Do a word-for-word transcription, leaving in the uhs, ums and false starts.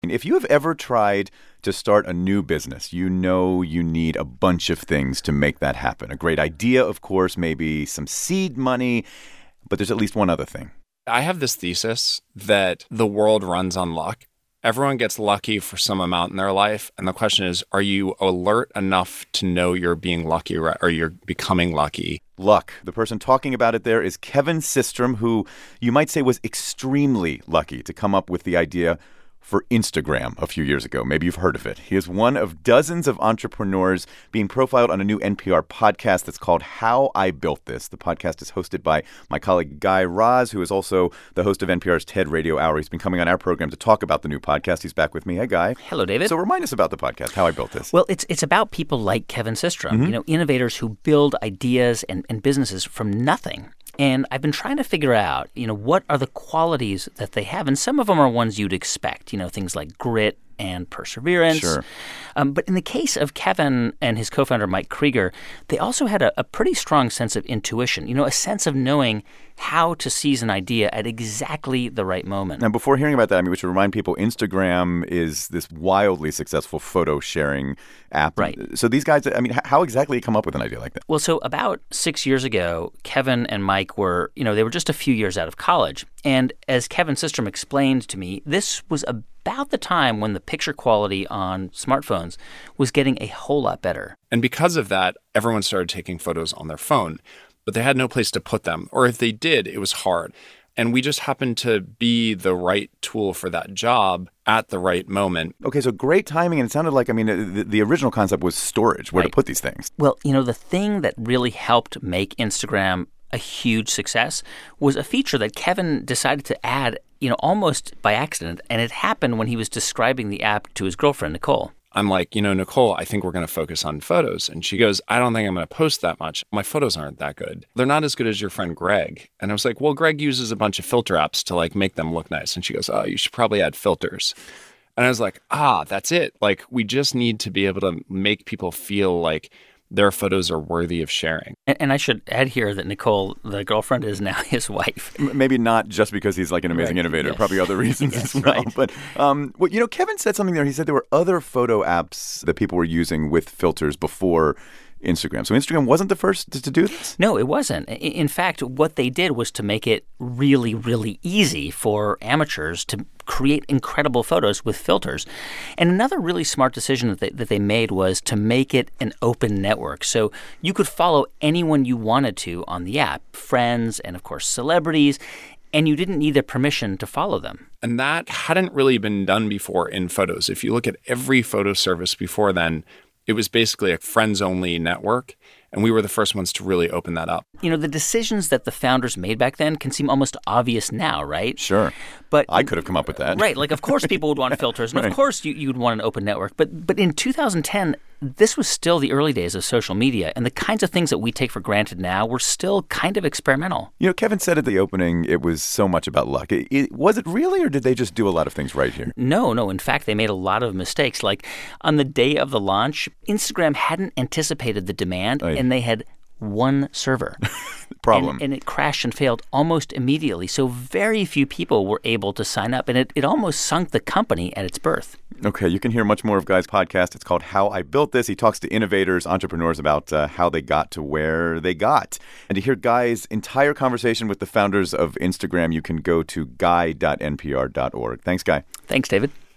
If you have ever tried to start a new business, you know you need a bunch of things to make that happen. A great idea, of course, maybe some seed money, but there's at least one other thing. I have this thesis that the world runs on luck. Everyone gets lucky for some amount in their life. And the question is, are you alert enough to know you're being lucky or you're becoming lucky? Luck. The person talking about it there is Kevin Systrom, who you might say was extremely lucky to come up with the idea for Instagram a few years ago. Maybe you've heard of it. He is one of dozens of entrepreneurs being profiled on a new N P R podcast that's called How I Built This. The podcast is hosted by my colleague Guy Raz, who is also the host of N P R's TED Radio Hour. He's been coming on our program to talk about the new podcast. He's back with me. Hey, Guy. Hello, David. So remind us about the podcast, How I Built This. Well, it's it's about people like Kevin Systrom, mm-hmm. you know, innovators who build ideas and, and businesses from nothing. And I've been trying to figure out, you know, what are the qualities that they have? And some of them are ones you'd expect, you know, things like grit and perseverance. Sure. Um, but in the case of Kevin and his co-founder, Mike Krieger, they also had a, a pretty strong sense of intuition, you know, a sense of knowing how to seize an idea at exactly the right moment. Now, before hearing about that, I mean, we should remind people Instagram is this wildly successful photo sharing app. Right. So these guys, I mean, how exactly come up with an idea like that? Well, so about six years ago, Kevin and Mike were, you know, they were just a few years out of college. And as Kevin Systrom explained to me, this was about the time when the picture quality on smartphones was getting a whole lot better. And because of that, everyone started taking photos on their phone, but they had no place to put them. Or if they did, it was hard. And we just happened to be the right tool for that job at the right moment. Okay, so great timing. And it sounded like, I mean, the, the original concept was storage, where right. to put these things. Well, you know, the thing that really helped make Instagram a huge success was a feature that Kevin decided to add, you know, almost by accident. And it happened when he was describing the app to his girlfriend, Nicole. I'm like, you know, Nicole, I think we're going to focus on photos. And she goes, I don't think I'm going to post that much. My photos aren't that good. They're not as good as your friend Greg. And I was like, well, Greg uses a bunch of filter apps to like make them look nice. And she goes, oh, you should probably add filters. And I was like, ah, that's it. Like, we just need to be able to make people feel like their photos are worthy of sharing. And, and I should add here that Nicole, the girlfriend, is now his wife. Maybe not just because he's like an amazing right. innovator, yes. probably other reasons yes, as well. Right. But, um, well, you know, Kevin said something there. He said there were other photo apps that people were using with filters before Instagram. So Instagram wasn't the first to, to do this? No, it wasn't. In fact, what they did was to make it really, really easy for amateurs to create incredible photos with filters. And another really smart decision that they, that they made was to make it an open network. So you could follow anyone you wanted to on the app, friends and, of course, celebrities, and you didn't need their permission to follow them. And that hadn't really been done before in photos. If you look at every photo service before then, it was basically a friends-only network, and we were the first ones to really open that up. You know, the decisions that the founders made back then can seem almost obvious now, right? Sure. But I could have come up with that. Right. Like, of course people would want filters, and right. of course you, you'd want an open network. But but in two thousand ten, this was still the early days of social media, and the kinds of things that we take for granted now were still kind of experimental. You know, Kevin said at the opening it was so much about luck. It, it, was it really, or did they just do a lot of things right here? No, no. In fact, they made a lot of mistakes. Like, on the day of the launch, Instagram hadn't anticipated the demand, Aye. and they had one server. Problem. And, and it crashed and failed almost immediately. So very few people were able to sign up, and it, it almost sunk the company at its birth. Okay, you can hear much more of Guy's podcast. It's called How I Built This. He talks to innovators, entrepreneurs about uh, how they got to where they got. And to hear Guy's entire conversation with the founders of Instagram, you can go to guy dot n p r dot org. Thanks, Guy. Thanks, David.